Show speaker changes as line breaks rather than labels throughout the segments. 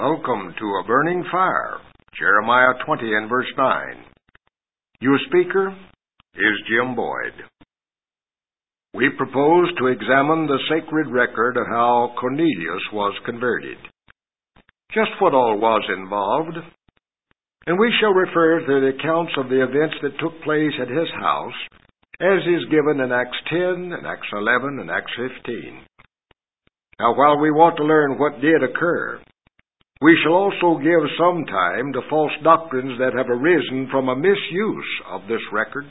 Welcome to A Burning Fire, Jeremiah 20 and verse 9. Your speaker is Jim Boyd. We propose to examine the sacred record of how Cornelius was converted. Just what all was involved, and we shall refer to the accounts of the events that took place at his house, as is given in Acts 10, and Acts 11, and Acts 15. Now, while we want to learn what did occur, we shall also give some time to false doctrines that have arisen from a misuse of this record.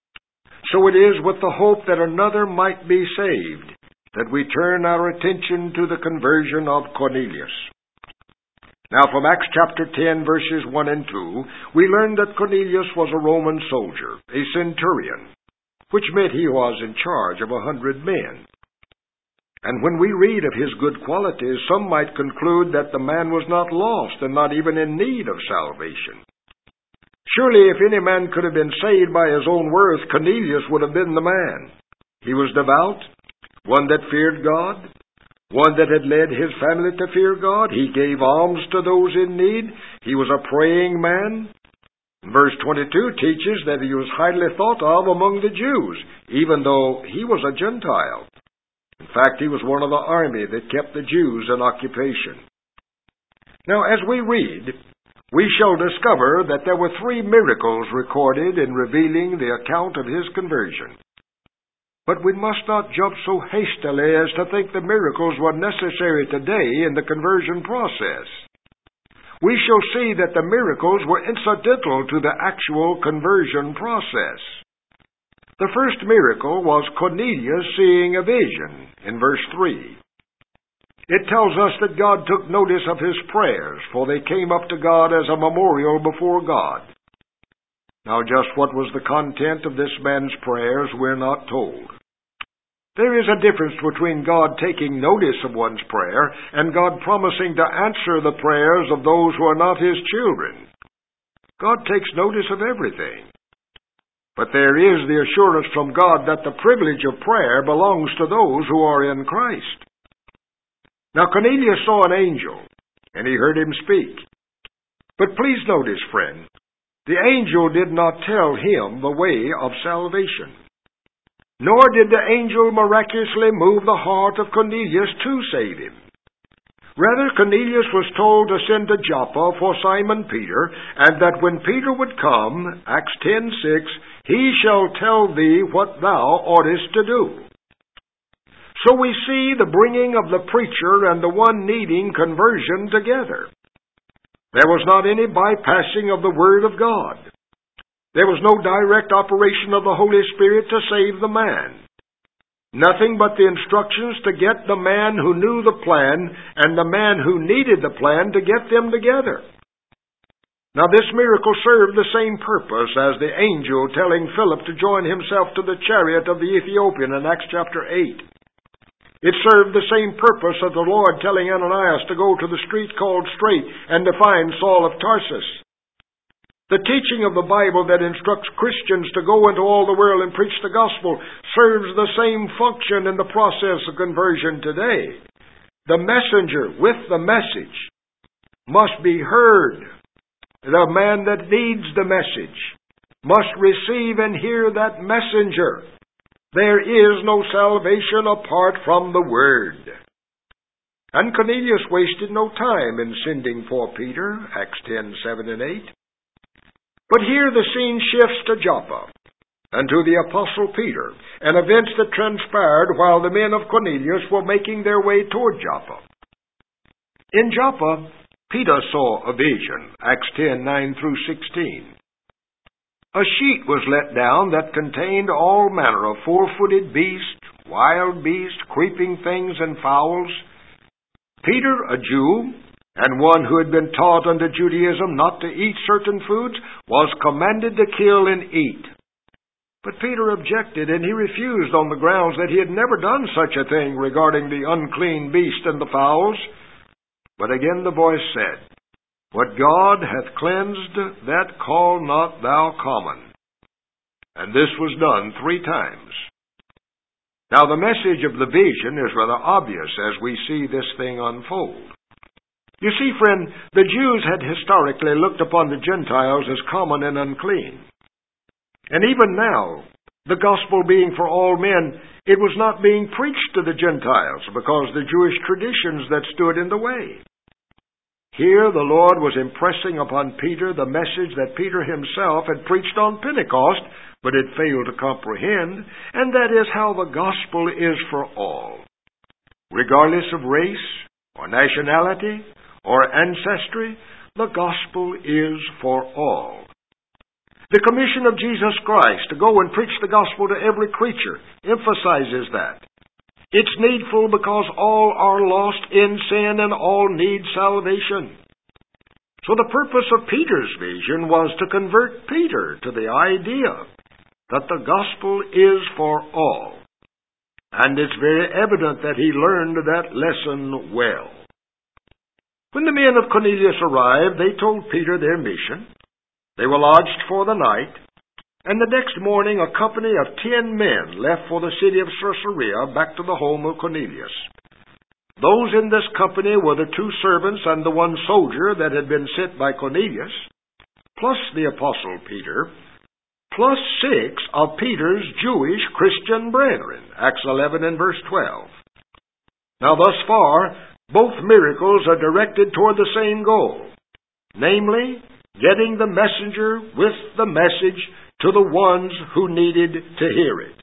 So it is with the hope that another might be saved that we turn our attention to the conversion of Cornelius. Now, from Acts chapter 10, verses 1 and 2, we learn that Cornelius was a Roman soldier, a centurion, which meant he was in charge of 100 men. And when we read of his good qualities, some might conclude that the man was not lost and not even in need of salvation. Surely if any man could have been saved by his own worth, Cornelius would have been the man. He was devout, one that feared God, one that had led his family to fear God. He gave alms to those in need. He was a praying man. Verse 22 teaches that he was highly thought of among the Jews, even though he was a Gentile. In fact, he was one of the army that kept the Jews in occupation. Now, as we read, we shall discover that there were 3 miracles recorded in revealing the account of his conversion. But we must not jump so hastily as to think the miracles were necessary today in the conversion process. We shall see that the miracles were incidental to the actual conversion process. The first miracle was Cornelius seeing a vision in verse 3. It tells us that God took notice of his prayers, for they came up to God as a memorial before God. Now, just what was the content of this man's prayers, we're not told. There is a difference between God taking notice of one's prayer and God promising to answer the prayers of those who are not his children. God takes notice of everything. But there is the assurance from God that the privilege of prayer belongs to those who are in Christ. Now, Cornelius saw an angel, and he heard him speak. But please notice, friend, the angel did not tell him the way of salvation. Nor did the angel miraculously move the heart of Cornelius to save him. Rather, Cornelius was told to send to Joppa for Simon Peter, and that when Peter would come, Acts 10:6, he shall tell thee what thou oughtest to do. So we see the bringing of the preacher and the one needing conversion together. There was not any bypassing of the Word of God. There was no direct operation of the Holy Spirit to save the man. Nothing but the instructions to get the man who knew the plan and the man who needed the plan to get them together. Now, this miracle served the same purpose as the angel telling Philip to join himself to the chariot of the Ethiopian in Acts chapter 8. It served the same purpose as the Lord telling Ananias to go to the street called Straight and to find Saul of Tarsus. The teaching of the Bible that instructs Christians to go into all the world and preach the gospel serves the same function in the process of conversion today. The messenger with the message must be heard. The man that needs the message must receive and hear that messenger. There is no salvation apart from the Word. And Cornelius wasted no time in sending for Peter, Acts 10:7 and 8. But here the scene shifts to Joppa and to the Apostle Peter, and events that transpired while the men of Cornelius were making their way toward Joppa. In Joppa, Peter saw a vision, Acts 10:9 through 16. A sheet was let down that contained all manner of 4-footed beasts, wild beasts, creeping things, and fowls. Peter, a Jew, and one who had been taught under Judaism not to eat certain foods, was commanded to kill and eat. But Peter objected, and he refused on the grounds that he had never done such a thing regarding the unclean beast and the fowls. But again the voice said, What God hath cleansed, that call not thou common. And this was done 3 times. Now the message of the vision is rather obvious as we see this thing unfold. You see, friend, the Jews had historically looked upon the Gentiles as common and unclean. And even now, the gospel being for all men, it was not being preached to the Gentiles because the Jewish traditions that stood in the way. Here the Lord was impressing upon Peter the message that Peter himself had preached on Pentecost, but had failed to comprehend, and that is how the gospel is for all. Regardless of race, or nationality, or ancestry, the gospel is for all. The commission of Jesus Christ to go and preach the gospel to every creature emphasizes that. It's needful because all are lost in sin and all need salvation. So the purpose of Peter's vision was to convert Peter to the idea that the gospel is for all. And it's very evident that he learned that lesson well. When the men of Cornelius arrived, they told Peter their mission. They were lodged for the night. And the next morning, a company of 10 men left for the city of Caesarea back to the home of Cornelius. Those in this company were the 2 servants and the 1 soldier that had been sent by Cornelius, plus the apostle Peter, plus 6 of Peter's Jewish Christian brethren. Acts 11 and verse 12. Now thus far, both miracles are directed toward the same goal, namely, getting the messenger with the message to the ones who needed to hear it.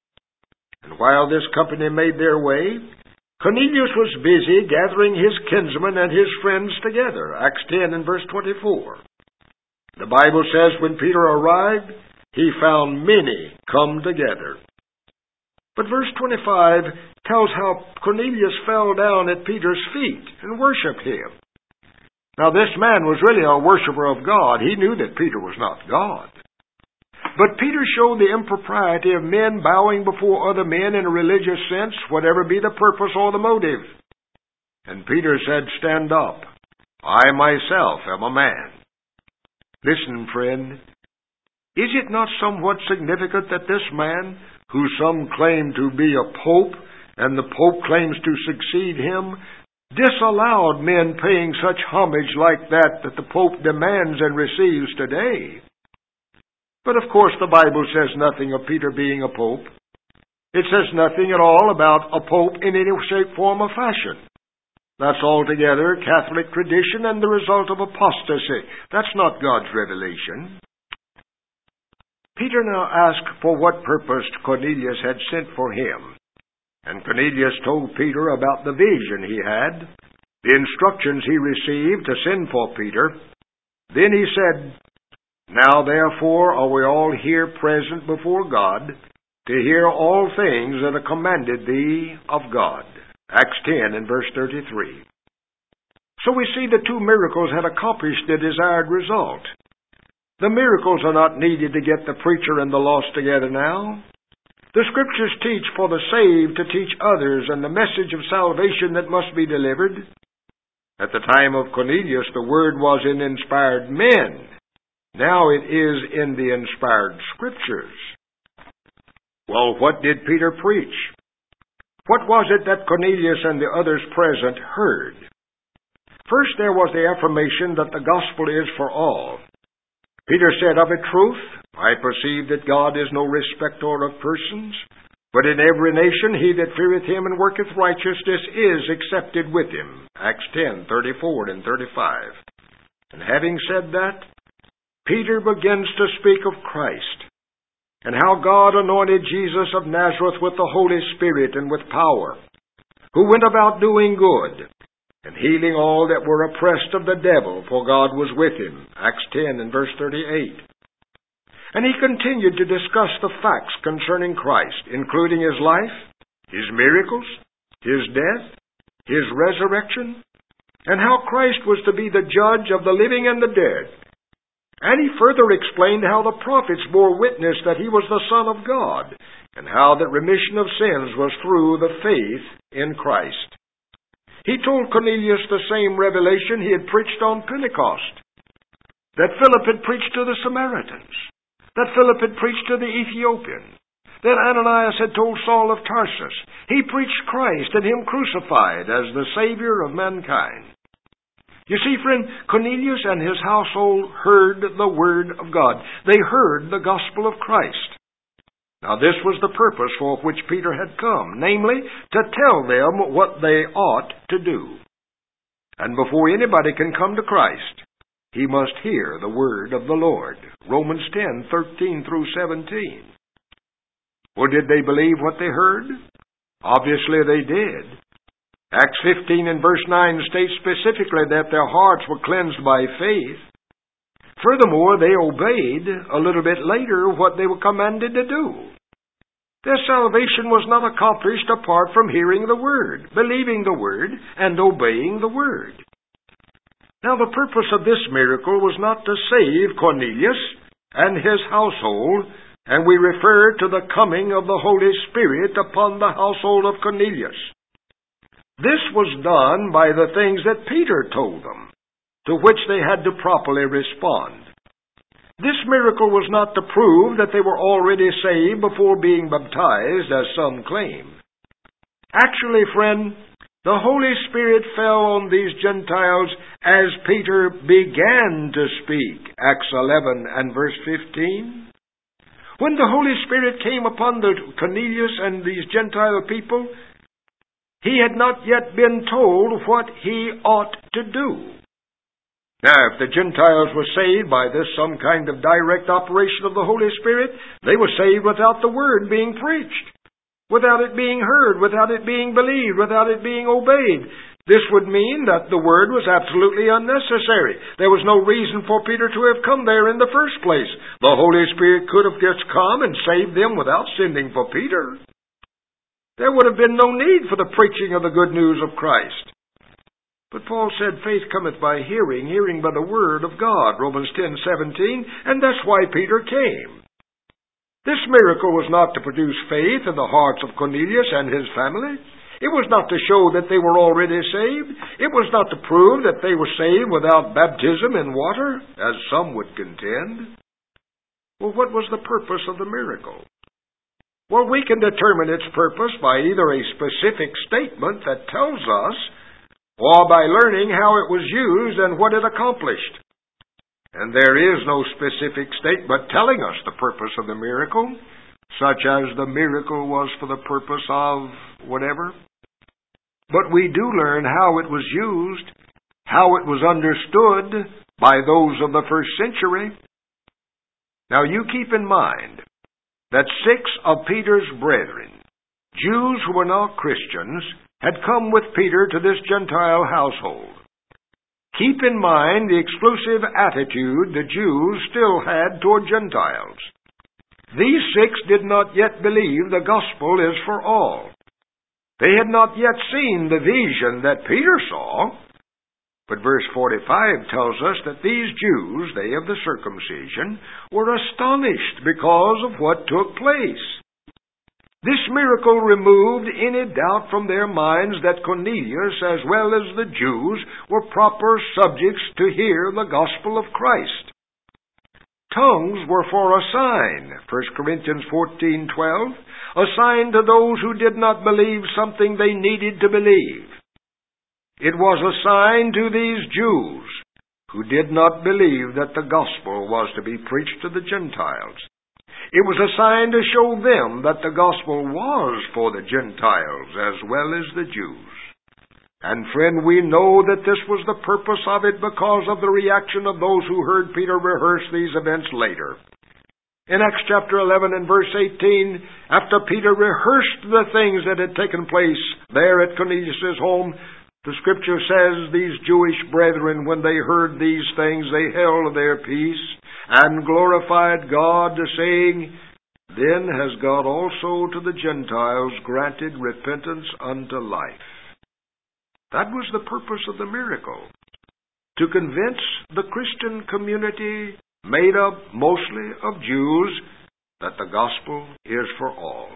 And while this company made their way, Cornelius was busy gathering his kinsmen and his friends together. Acts 10 and verse 24. The Bible says when Peter arrived, he found many come together. But verse 25 tells how Cornelius fell down at Peter's feet and worshiped him. Now this man was really a worshiper of God. He knew that Peter was not God. But Peter showed the impropriety of men bowing before other men in a religious sense, whatever be the purpose or the motive. And Peter said, "Stand up. I myself am a man." Listen, friend. Is it not somewhat significant that this man, who some claim to be a pope, and the pope claims to succeed him, disallowed men paying such homage like that the pope demands and receives today? But of course the Bible says nothing of Peter being a pope. It says nothing at all about a pope in any shape, form, or fashion. That's altogether Catholic tradition and the result of apostasy. That's not God's revelation. Peter now asked for what purpose Cornelius had sent for him. And Cornelius told Peter about the vision he had, the instructions he received to send for Peter. Then he said, "Now therefore are we all here present before God, to hear all things that are commanded thee of God." Acts 10 and verse 33. So we see the 2 miracles had accomplished the desired result. The miracles are not needed to get the preacher and the lost together now. The Scriptures teach for the saved to teach others, and the message of salvation that must be delivered. At the time of Cornelius, the word was in inspired men. Now it is in the inspired Scriptures. Well, what did Peter preach? What was it that Cornelius and the others present heard? First, there was the affirmation that the gospel is for all. Peter said, "Of a truth, I perceive that God is no respecter of persons, but in every nation he that feareth him and worketh righteousness is accepted with him." Acts 10, 34 and 35. And having said that, Peter begins to speak of Christ, and how God anointed Jesus of Nazareth with the Holy Spirit and with power, who went about doing good, and healing all that were oppressed of the devil, for God was with him. Acts 10 and verse 38. And he continued to discuss the facts concerning Christ, including his life, his miracles, his death, his resurrection, and how Christ was to be the judge of the living and the dead. And he further explained how the prophets bore witness that he was the Son of God, and how that remission of sins was through the faith in Christ. He told Cornelius the same revelation he had preached on Pentecost, that Philip had preached to the Samaritans, that Philip had preached to the Ethiopian, that Ananias had told Saul of Tarsus. He preached Christ and him crucified as the Savior of mankind. You see, friend, Cornelius and his household heard the Word of God. They heard the gospel of Christ. Now this was the purpose for which Peter had come, namely, to tell them what they ought to do. And before anybody can come to Christ, he must hear the word of the Lord. Romans 10:13 through 17. Well, did they believe what they heard? Obviously they did. Acts 15 and verse 9 states specifically that their hearts were cleansed by faith. Furthermore, they obeyed a little bit later what they were commanded to do. Their salvation was not accomplished apart from hearing the Word, believing the Word, and obeying the Word. Now, the purpose of this miracle was not to save Cornelius and his household, and we refer to the coming of the Holy Spirit upon the household of Cornelius. This was done by the things that Peter told them, to which they had to properly respond. This miracle was not to prove that they were already saved before being baptized, as some claim. Actually, friend, the Holy Spirit fell on these Gentiles as Peter began to speak, Acts 11 and verse 15. When the Holy Spirit came upon the Cornelius and these Gentile people, he had not yet been told what he ought to do. Now, if the Gentiles were saved by this some kind of direct operation of the Holy Spirit, they were saved without the Word being preached, without it being heard, without it being believed, without it being obeyed. This would mean that the Word was absolutely unnecessary. There was no reason for Peter to have come there in the first place. The Holy Spirit could have just come and saved them without sending for Peter. There would have been no need for the preaching of the good news of Christ. But Paul said, faith cometh by hearing, hearing by the Word of God, Romans 10:17, and that's why Peter came. This miracle was not to produce faith in the hearts of Cornelius and his family. It was not to show that they were already saved. It was not to prove that they were saved without baptism in water, as some would contend. Well, what was the purpose of the miracle? Well, we can determine its purpose by either a specific statement that tells us, or by learning how it was used and what it accomplished. And there is no specific statement telling us the purpose of the miracle, such as the miracle was for the purpose of whatever. But we do learn how it was used, how it was understood by those of the first century. Now you keep in mind that 6 of Peter's brethren, Jews who were not Christians, had come with Peter to this Gentile household. Keep in mind the exclusive attitude the Jews still had toward Gentiles. These 6 did not yet believe the gospel is for all. They had not yet seen the vision that Peter saw. But verse 45 tells us that these Jews, they of the circumcision, were astonished because of what took place. This miracle removed any doubt from their minds that Cornelius, as well as the Jews, were proper subjects to hear the gospel of Christ. Tongues were for a sign, 1 Corinthians 14:12, a sign to those who did not believe something they needed to believe. It was a sign to these Jews who did not believe that the gospel was to be preached to the Gentiles. It was a sign to show them that the gospel was for the Gentiles as well as the Jews. And friend, we know that this was the purpose of it because of the reaction of those who heard Peter rehearse these events later. In Acts chapter 11 and verse 18, after Peter rehearsed the things that had taken place there at Cornelius' home, the Scripture says these Jewish brethren, when they heard these things, they held their peace and glorified God, saying, Then has God also to the Gentiles granted repentance unto life. That was the purpose of the miracle, to convince the Christian community, made up mostly of Jews, that the gospel is for all.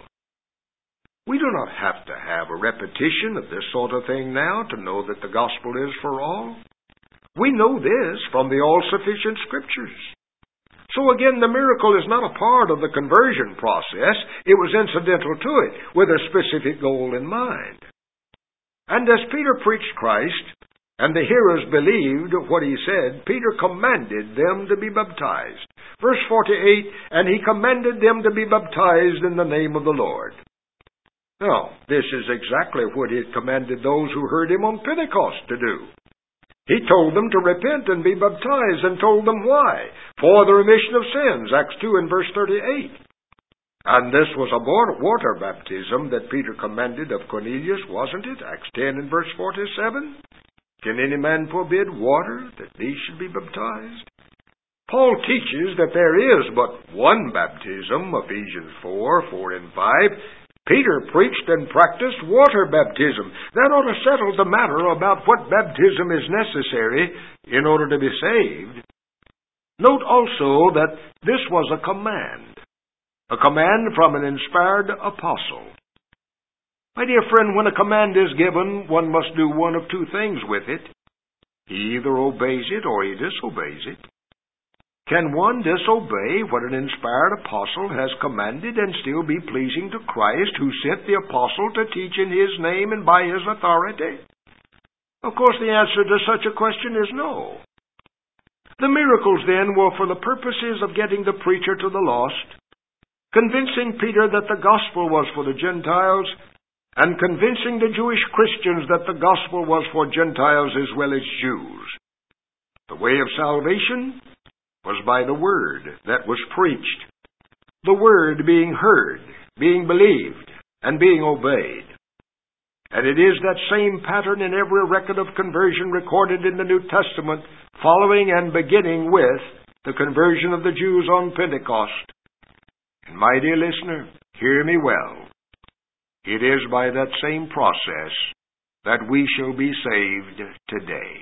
We do not have to have a repetition of this sort of thing now to know that the gospel is for all. We know this from the all-sufficient Scriptures. So again, the miracle is not a part of the conversion process. It was incidental to it, with a specific goal in mind. And as Peter preached Christ, and the hearers believed what he said, Peter commanded them to be baptized. Verse 48, and he commanded them to be baptized in the name of the Lord. Now, this is exactly what he had commanded those who heard him on Pentecost to do. He told them to repent and be baptized, and told them why. For the remission of sins, Acts 2 and verse 38. And this was a water baptism that Peter commanded of Cornelius, wasn't it? Acts 10 and verse 47. Can any man forbid water, that these should be baptized? Paul teaches that there is but one baptism, Ephesians 4 and 5. Peter preached and practiced water baptism. That ought to settle the matter about what baptism is necessary in order to be saved. Note also that this was a command from an inspired apostle. My dear friend, when a command is given, one must do one of two things with it. He either obeys it or he disobeys it. Can one disobey what an inspired apostle has commanded and still be pleasing to Christ, who sent the apostle to teach in his name and by his authority? Of course, the answer to such a question is no. The miracles, then, were for the purposes of getting the preacher to the lost, convincing Peter that the gospel was for the Gentiles, and convincing the Jewish Christians that the gospel was for Gentiles as well as Jews. The way of salvation was by the word that was preached, the word being heard, being believed, and being obeyed. And it is that same pattern in every record of conversion recorded in the New Testament, following and beginning with the conversion of the Jews on Pentecost. And my dear listener, hear me well. It is by that same process that we shall be saved today.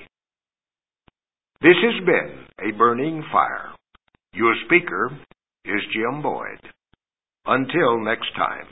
This has been a Burning Fire. Your speaker is Jim Boyd. Until next time.